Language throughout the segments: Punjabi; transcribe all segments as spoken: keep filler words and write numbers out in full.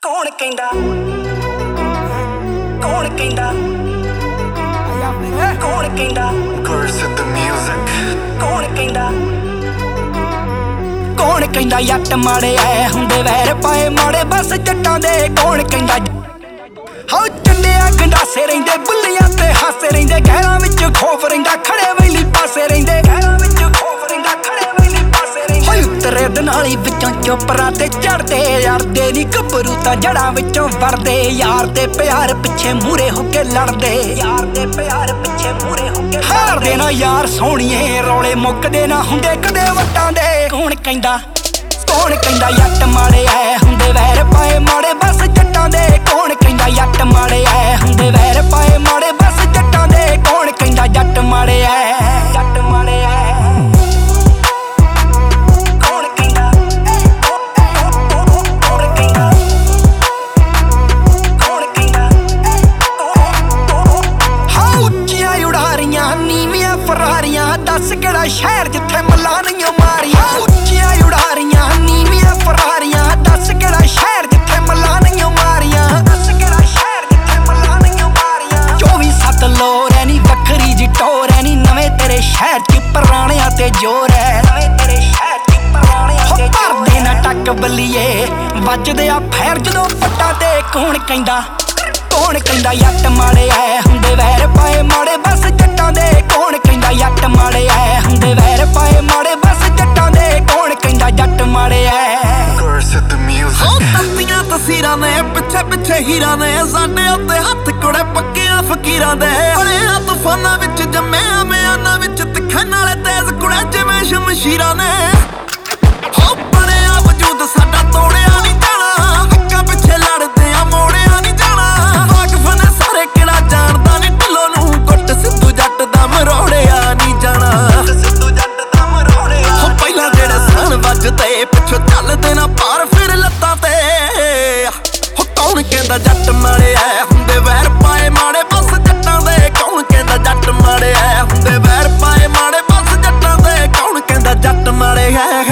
ਕੌਣ ਕਹਿੰਦਾ ਕੌਣ ਕਹਿੰਦਾ ਕੌਣ ਕਹਿੰਦਾ Curse the music ਕੌਣ ਕਹਿੰਦਾ ਕੌਣ ਕਹਿੰਦਾ ਯੱਟ ਮਾੜੇ ਐ ਹੁੰਦੇ ਵੈਰ ਪਾਏ ਮਾੜੇ ਬਸ ਜੱਟਾਂ ਦੇ ਕੌਣ ਕਹਿੰਦਾ ਹਾਉ ਚੰਡਿਆ ਗੰਡਾਸੇ ਰਹਿੰਦੇ ਬੁੱਲੀਆਂ ਤੇ ਹਾਸੇ ਰਹਿੰਦੇ ਗਹਿਰਾਂ ਵਿੱਚ ਖੋਫ ਰਹਿੰਦਾ ਖੜੇ ਵੈਲੀ ਪਾਸੇ ਰਹਿੰਦੇ ਗਹਿਰਾਂ ਵਿੱਚ ਖੋਫ ਰਹਿੰਦਾ ਖੜੇ ਵੈਲੀ ਪਾਸੇ ਰਹਿੰਦੇ ਹੋਈ ਉਤਰੇ ਦਨਾਲੀ ਵਿੱਚੋਂ ਚੋਪਰਾਂ ਤੇ ਚੜਦੇ ਯਾਰਦੇ ਨੀ ਗੱਭਰੂ ਤਾਂ ਜੜਾਂ ਵਿੱਚੋਂ ਵਰਦੇ ਯਾਰ ਦੇ ਪਿਆਰ ਪਿੱਛੇ ਮੂਰੇ ਹੋ ਕੇ ਲੜਦੇ ਯਾਰ ਦੇ ਪਿਆਰ ਪਿੱਛੇ ਮੂਰੇ ਹੋ ਕੇ ਹਾਰਦੇ ਨਾ ਯਾਰ ਸੋਹਣੀਏ ਰੌਲੇ ਮੁੱਕਦੇ ਨਾ ਹੁੰਦੇ ਕਦੇ ਵੱਟਾਂ ਦੇ ਕੌਣ ਕਹਿੰਦਾ ਕੌਣ ਕਹਿੰਦਾ ਯੱਟ ਮਾੜੇ ਐ ਹੁੰਦੇ ਵੈਰ ਪਾਏ ਮਾੜੇ ਬਸ ਜੱਟਾਂ ਦੇ ਕੌਣ ਕਹਿੰਦਾ ਯੱਟ ਮਾੜੇ ਐ ਹੁੰਦੇ ਵੈਰ ਪਾਏ ਮਾੜੇ ਬਸ ਜੱਟਾਂ ਦੇ ਕੌਣ ਕਹਿੰਦਾ ਜੱਟ ਮਾੜੇ ਐ ਜੱਟ ਮਾੜੇ ਐ ਕੌਣ ਕਹਿੰਦਾ ਕੌਣ ਕਹਿੰਦਾ ਕੌਣ ਕਹਿੰਦਾ ਹਾਂ ਉੱਚੀਆਂ ਉਡਾਰੀਆਂ ਨੀਵੀਆਂ ਫਰਾਰੀਆਂ ਦੱਸ ਕਿਹੜਾ ਸ਼ਹਿਰ ਜਿੱਥੇ ਮੱਲਾਂ ਨਹੀਂ ਮਾਰੀਆਂ ਉੱਚੀਆਂ ਉਡਾਰੀਆਂ ਨੀਵੀਆਂ ਫਰਾਰੀਆਂ ਦੱਸ ਕਿਹੜਾ ਸ਼ਹਿਰ ਜਿੱਥੇ ਮੱਲਾਂ ਨਹੀਂ ਮਾਰੀਆਂ ਦੱਸ ਕਿਹੜਾ ਸ਼ਹਿਰ ਜਿੱਥੇ ਮੱਲਾਂ ਨਹੀਂ ਮਾਰੀਆਂ ਚੌਵੀ ਸੱਤ ਲੋਰ ਐ ਨੀ ਵੱਖਰੀ ਜੀ ਟੋਰ ਐ ਨੀ ਨਵੇਂ ਤੇਰੇ ਸ਼ਹਿਰ ਚ ਪੁਰਾਣਿਆਂ ਤੇ ਜ਼ੋਰ ਐ ਨਵੇਂ ਤੇਰੇ ਸ਼ਹਿਰ ਚ ਪੁਰਾਣਿਆਂ ਤੇ ਜ਼ੋਰ ਐ ਨਾ ਟੱਕ ਬੱਲੀਏ ਵੱਜਦੇ ਆ ਫੈਰ ਜਦੋਂ ਪੱਟਾਂ ਤੇ ਕੌਣ ਕਹਿੰਦਾ ਕੌਣ ਕਹਿੰਦਾ ਯੱਟ ਮਾੜੇ ਐ ਹੁੰਦੇ ਵੈਰ ਪਾਏ ਮਾੜੇ ਬਸ ਜੱਟਾਂ ਦੇ ਕੌਣ ਕਹਿੰਦਾ ਯੱਟ ਮਾੜੇ ਐ ਹੁੰਦੇ ਵੈਰ ਪਾਏ ਮਾੜੇ ਬਸ ਜੱਟਾਂ ਦੇ ਕੌਣ ਕਹਿੰਦਾ ਜੱਟ ਮਾੜੇ ਐ Curse the music ਉਹ ਤੰਦੀਆਂ ਤਸੀਰਾਂ ਨੇ ਪਿੱਛੇ ਪਿੱਛੇ ਹੀਰਾਂ ਨੇ ਸਾਡੇ ਉੱਤੇ ਹੱਥ ਕੁੜੇ ਪੱਕਿਆਂ ਫਕੀਰਾਂ ਦੇ ਬੜਿਆਂ ਤੂਫਾਨਾਂ ਵਿੱਚ ਜੰਮਿਆ ਮਿਆਨਾਂ ਵਿੱਚ ਤਿੱਖੇ ਨਾਲੇ ਤੇਜ਼ ਕੁੜੇ ਜਿਵੇਂ ਸ਼ਮਸ਼ੀਰਾਂ ਨੇ ਹੋ ਬਣਿਆ ਵਜੂਦ ਸਾਡਾ ਤੋੜਿਆ ਨਹੀਂ ਜਾਣਾ ਹੱਕਾਂ ਪਿੱਛੇ ਲੜਦੇ ਆ ਮੋੜਿਆ ਨਹੀਂ ਜਾਣਾ ਵਾਕਫ ਨੇ ਸਾਰੇ ਕਿਹੜਾ ਜਾਣਦਾ ਨਹੀਂ ਢਿੱਲੋਂ ਨੂੰ ਗੁੱਟ ਸਿੱਧੂ ਜੱਟ ਦਾ ਮਰੋੜਿਆ ਨਹੀਂ ਜਾਣਾ ਸਿੱਧੂ ਜੱਟ ਦਾ ਮਰੋੜਿਆ ਹੋ ਪਹਿਲਾਂ ਜਿਹੜੇ ਸਣ ਵੱਜਦੇ ਪਿੱਛੋਂ ਚੱਲਦੇ ਨਾ ਪਾਰ ਫਿਰ ਲੱਤਾਂ ਤੇ ਹੋ ਕੌਣ ਕਹਿੰਦਾ ਜੱਟ ਮਾੜੇ ਐ ਹੁੰਦੇ ਵੈਰ ਪਾਏ ਮਾੜੇ ਬਸ ਜੱਟਾਂ ਦੇ ਕੌਣ ਕਹਿੰਦਾ ਜੱਟ ਮਾੜੇ ਐ ਹੁੰਦੇ ਵੈਰ ਪਾਏ ਮਾੜੇ ਬਸ ਜੱਟਾਂ ਦੇ ਕੌਣ ਕਹਿੰਦਾ ਜੱਟ ਮਾੜੇ ਐ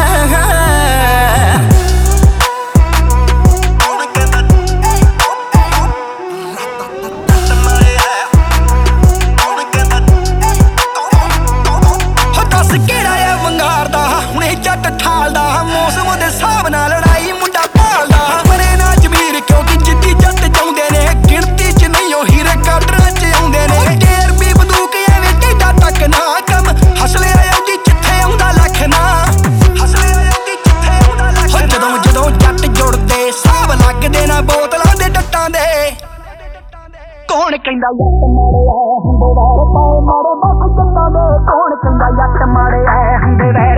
ਜੱਟ ਠਾਲਦਾ ਮੌਸਮ ਦੇ ਹਿਸਾਬ ਨਾਲ ਲੜਾਈ ਮੁੰਡਾ ਭਾਲਦਾ ਬਣੇ ਨਾ ਜ਼ਮੀਰ ਕਿਉਂਕਿ ਜਿੱਦੀ ਜੱਟ ਚਾਹੁੰਦੇ ਨੇ ਗਿਣਤੀ ਚ ਨਹੀਂ ਉਹ ਹੀਰੇ ਕਾਡਰਾਂ ਚ ਆਉਂਦੇ ਨੇ ਢੇਰ ਵੀ ਬੰਦੂਕ ਐਵੇਂ ਟੇਡਾ ਟੱਕ ਨਾ ਕੰਮ ਹਸਲੇ ਆਉਂਦੀ ਜਿੱਥੇ ਆਉਂਦਾ ਲੱਖ ਨਾ ਹਸਲੇ ਆਉਂਦੀ ਜਿੱਥੇ ਆਉਂਦਾ ਲੱਖ ਨਾ ਜਦੋਂ ਜਦੋਂ ਜੱਟ ਜੁੜਦੇ ਹਿਸਾਬ ਲੱਗਦੇ ਨਾ ਬੋਤਲਾਂ ਦੇ ਡੱਟਾਂ ਦੇ ਕੌਣ ਕਹਿੰਦਾ ਯੱਟ ਮਾੜੇ ਐ ਹੁੰਦੇ ਵੈਰ ਪਾਏ ਮਾੜੇ ਬਸ ਜੱਟਾਂ ਦੇ ਕੌਣ ਕਹਿੰਦਾ ਯੱਟ ਮਾੜੇ ਐ ਹੁੰਦੇ ਵੈਰ